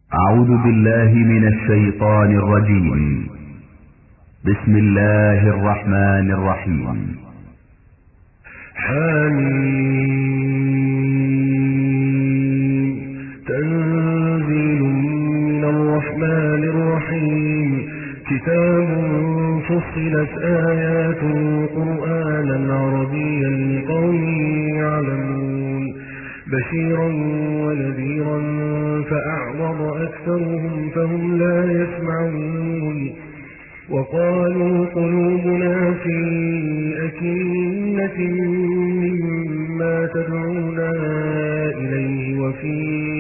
أعوذ بالله من الشيطان الرجيم. بسم الله الرحمن الرحيم. حميم. تنزيل من الرحمن الرحيم. كتاب فصلت آياته قرآنا عربيا لقوم يعلمون بشيرا ونذيرا فأعرض أكثرهم فهم لا يسمعون وقالوا قلوبنا في أكنة مما تدعونا إليه وفي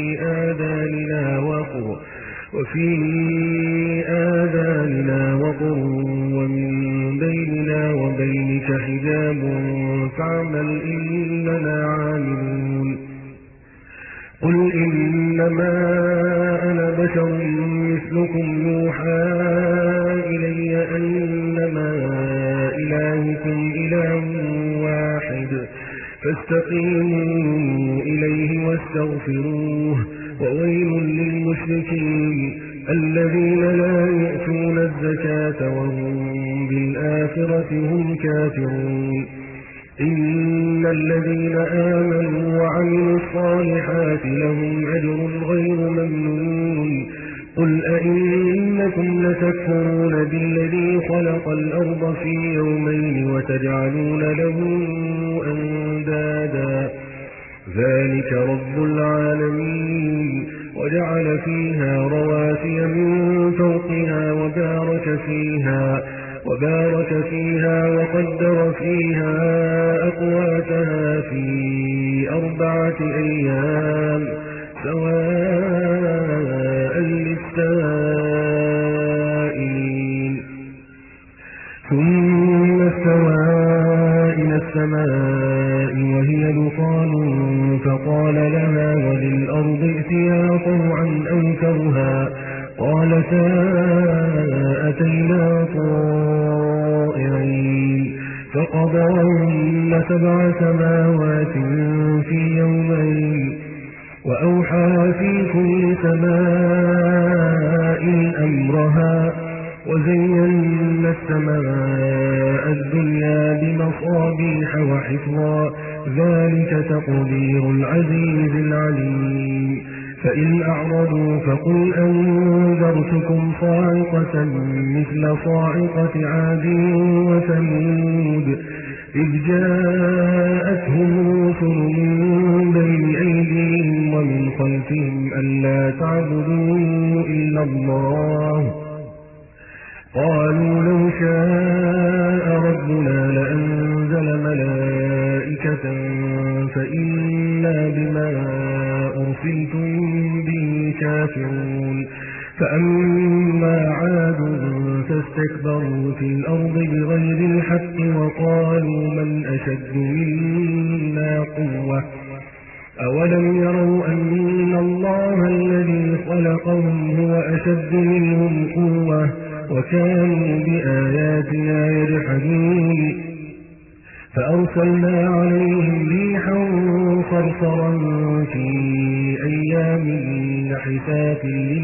آذاننا وقر ومن بيننا وبينك حجاب فاعمل إننا عاملون. قل إنما أنا بشر مثلكم يوحى إلي أنما إلهكم إله واحد فاستقيموا إليه واستغفروه وويل للمشركين الذين لا يؤتون الزكاة وهم بالآخرة هم كافرون. إن الذين آمنوا وعملوا الصالحات لهم أجر غير ممنون. قل أئنكم لتكفرون بالذي خلق الأرض في يومين وتجعلون له أندادا ذلك رب العالمين. وجعل فيها رواسي من فوقها وبارك فيها وقدر فيها أقواتها في 4 أيام سواء للسائلين. ثم استوى إلى السماء وهي دخان فقال لها وللأرض ائتيا طوعا أو كرها قالتا أتينا طائعين فقضاهن 7 سماوات في يومين وأوحى في كل سماء أمرها وزينا السماء الدنيا بمصابيح وحفظا ذلك تقدير العزيز العليم. فإن أعرضوا فقل أنذرتكم صاعقة مثل صاعقة عاد وثمود إذ جاءتهم رسل من بين أيديهم ومن خلفهم ألا تعبدوا إلا الله قالوا لو شاء ربنا لأنزل ملائكة فإنا بما أرسلتم به كافرون. فأما عاد فاستكبروا في الأرض بغير الحق وقالوا من أشد منا قوة أولم يروا أن الله الذي خلقهم هو أشد منهم قوة وكانوا بآياتنا يجحدون. فأرسلنا عليهم ريحا صرصرا في أيام نحسات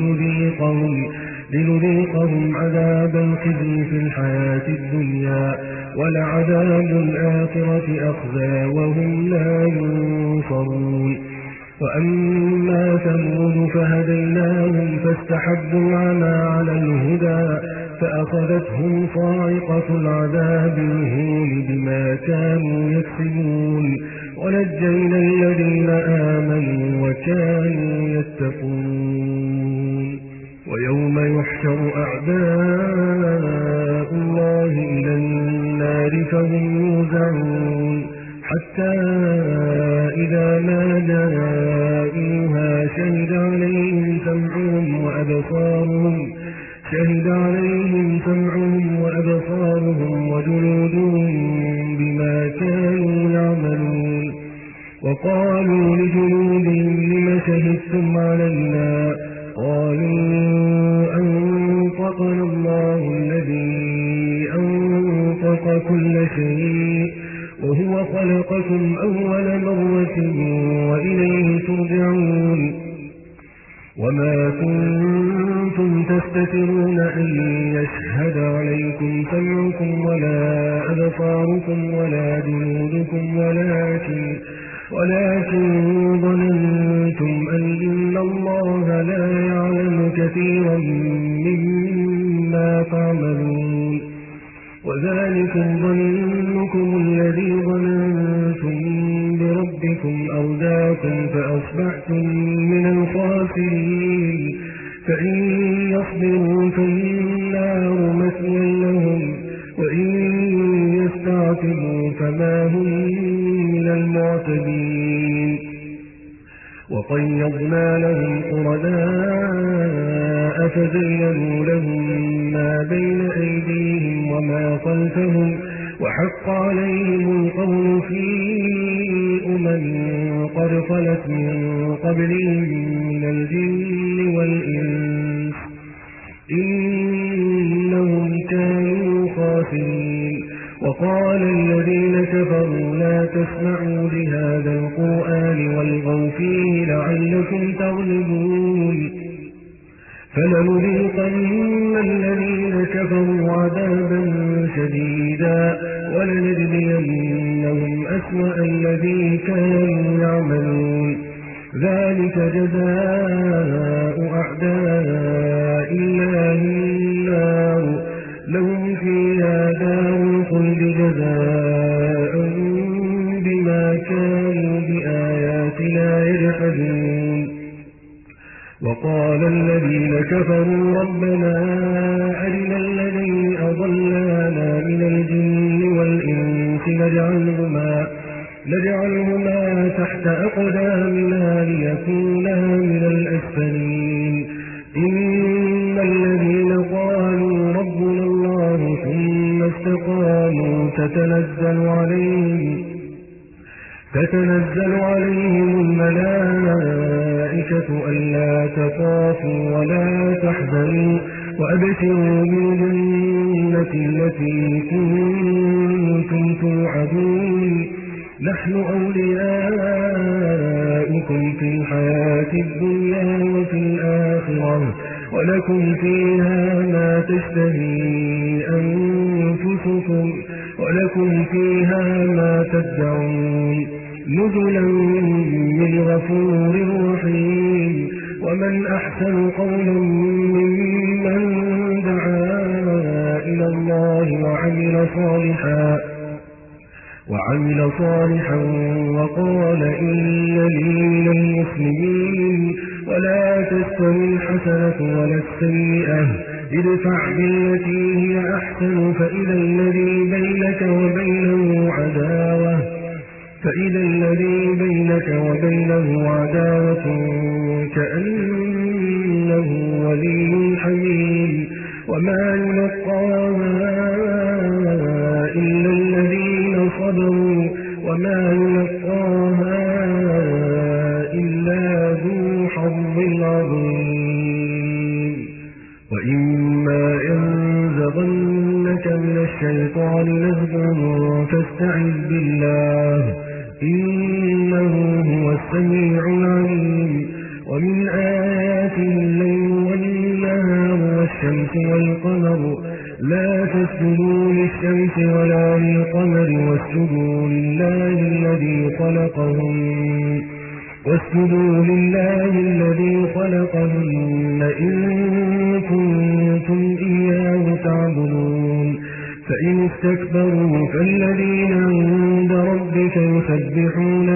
لنذيقهم عذاب الخزي في الحياة الدنيا ولعذاب الآخرة أخزى وهم لا ينصرون. وأما ثمود فهديناهم فاستحبوا العمى على الهدى فأخذتهم صاعقة العذاب الهون بما كانوا يكسبون ونجينا الذين آمنوا وكانوا يتقون. ويوم يحشر أعداء الله إلى النار فهم يوزعون حتى إذا ما جاءوها شهد عليهم سمعهم وأبصارهم وجلودهم بما كانوا يعملون. وقالوا لجلودهم لم شهدتم علينا قالوا أنطقنا الله الذي أنطق كل شيء وهو خلقكم أول مرة وإليه ترجعون. وما كنتم تستترون أن يشهد عليكم سمعكم ولا أبصاركم ولا جلودكم ولكن ظننتم أن الله لا يعلم كثيرا مما تعملون وذلكم ظنكم الذي ظننتم بربكم أرداكم فأصبحتم من الخاسرين فإن يصبروا فالنار مثوى لهم وإن يستعتبوا فما هم من المعتدين وقيضنا لهم قرناء فزينوا لهم ما بين أيديهم وما خلفهم وحق عليهم القول في قد خلت من قبلهم من الجن والإنس إنهم كانوا خاسرين وقال الذين كفروا لا تسمعوا لهذا القرآن والغوا فيه لعلكم تغلبون فلنذيقن الذين كفروا عذابا شديدا ولنجزينهم أسوأ الذي كانوا يعملون ذلك جزاء أعداء الله النار لهم فيها دار الخلد جزاء بما كانوا بآياتنا يجحدون وقال الذين كفروا ربنا أرنا الذين أضلانا من الجن والإنس نجعلهما تحت أقدامنا ليكونا من الأسفلين إن الذين قالوا ربنا الله ثم استقاموا تتنزل عليهم الملائكة ألا تخافوا ولا تحزنوا وأبشروا بالجنة التي كنتم توعدون نحن أولياؤكم في الحياة الدنيا وفي الآخرة ولكم فيها ما تشتهي أنفسكم ولكم فيها ما تدعون نزلا من غفور رحيم ومن أحسن قولا ممن دعا إلى الله وعمل صالحا وقال إنني من المسلمين ولا تستوي الحسنة ولا السيئة ادفع بالتي هي أحسن فإذا الذي بينك وبينه عداوة كأنه ولي حميم وما يلقاها إلا الذين صبروا وما يلقاها إلا ذو حظ عظيم وإما ينزغنك من الشيطان نزغ فاستعذ بالله إنه هو السميع العليم ومن آياته الليل والنهار والشمس والقمر لا تسجدوا للشمس ولا للقمر واسجدوا لله الذي خلقهن إن كنتم إياه تعبدون فإن استكبروا فالذين عند ربك يسبحون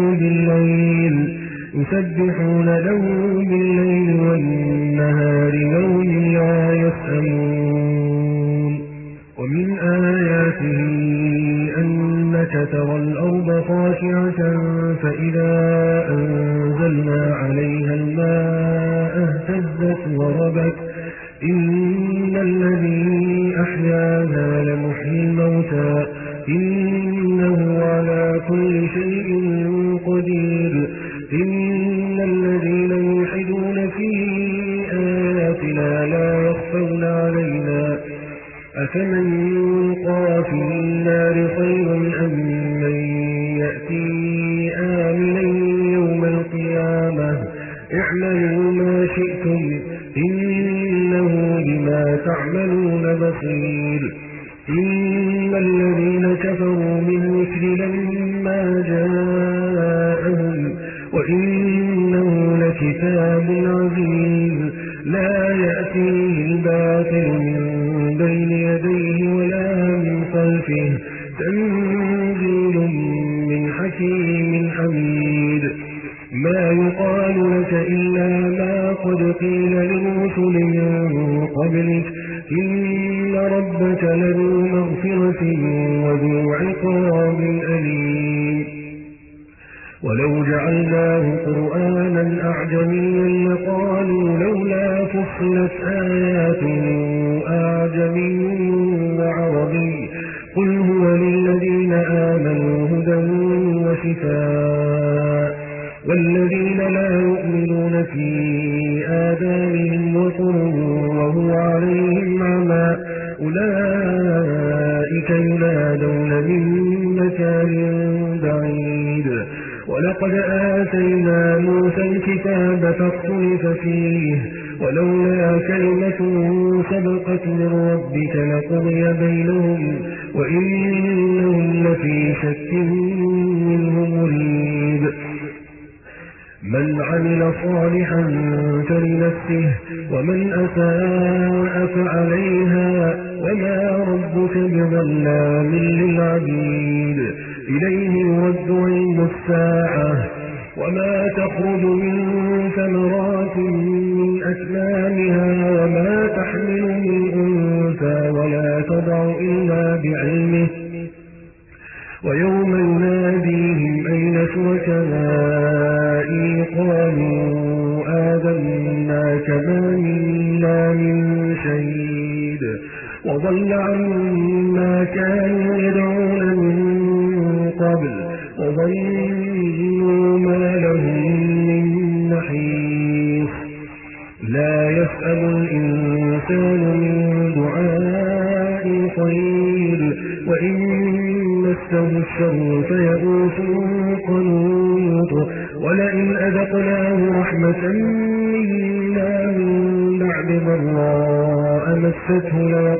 له بالليل والنهار وهم لا يسأمون ومن آياته أنك ترى الأرض خاشعة فإذا أنزلنا عليها الماء اهتزت وربت إن الذي أحياها لمحيي الموتى إنه على كل شيء قدير إن الذين يلحدون في آياتنا لا يخفون علينا أفمن يلقى في النار خير أم من يأتي آمنا يوم القيامة اعملوا ما شئتم إنه بما تعملون بصير إن الذين كفروا من مصر لما جاءهم وإنه لكتاب عزيز لا يأتيه الباطل من بين يديه ولا من خلفه تنزيل من حكيم حميد ما يقال لك إلا ما قد قيل للرسل من قبلك إن ربك لذو مغفرة وذو عقاب أليم ولو جعلناه قرآنا أعجميا لقالوا لولا فصلت آياته أعجمي وعربي قل هو للذين آمنوا هدى وشفاء والذين لا يؤمنون في آذانهم وقر وهو عليهم عمى أولئك ينادون من مكان بعيد ولقد آتينا موسى الكتاب فاختلف فيه ولولا كلمة سبقت من ربك لقضي بينهم وإنهم لفي شك منه مريب من عمل صالحا فلنفسه ومن أساء فعليها وما ربك بظلام للعبيد إليه يرد علم الساعة وما تخرج من ثمرات من أكمامها وما تحمل من أنثى ولا تضع إلا بعلمه ويوم يناديهم أين شركائي قالوا آذناك ما منا من شهيد وضل عما كانوا يدعون من قبل وظنوا ما لهم من محيص لا يسأل الإنسان من دعاء الخير وإن مسه الشر فيئوس قنوط ولئن أذقناه رحمة منا من بعد ضراء مسته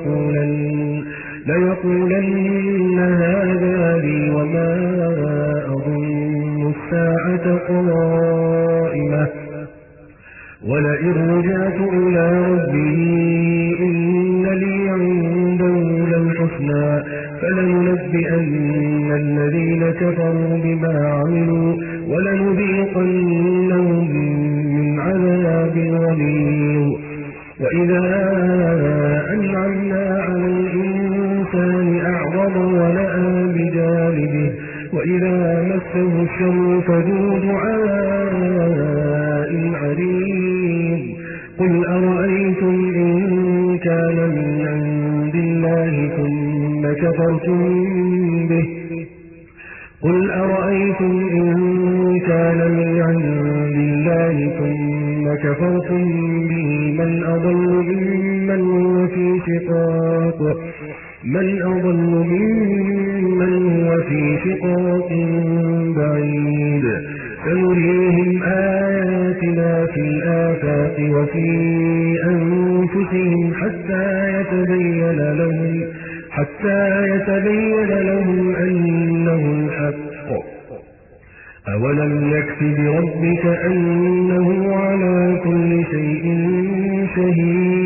ليقولن هذا لي وما أظن الساعة قائمة ولئن رجعت إلى ربي إن لي عنده للحسنى فلننبئن الذين كفروا بما عملوا ولنذيقنهم من عذاب غليظ وإذا أنعمنا على الإنسان أعرض ونأى بجانبه وإذا مسه الشر فذو دعاء عريض قل أرأيتم إن كان من عند الله ثم كفرتم به قل أرأيتم إن كان من عند الله ثم كفرتم به من أضل ممن هو في شقاق بعيد سنريهم آياتنا في الآفاق وفي أنفسهم حتى يتبين لهم أنه الحق أولم يكف بربك أنه على كل شيء شهيد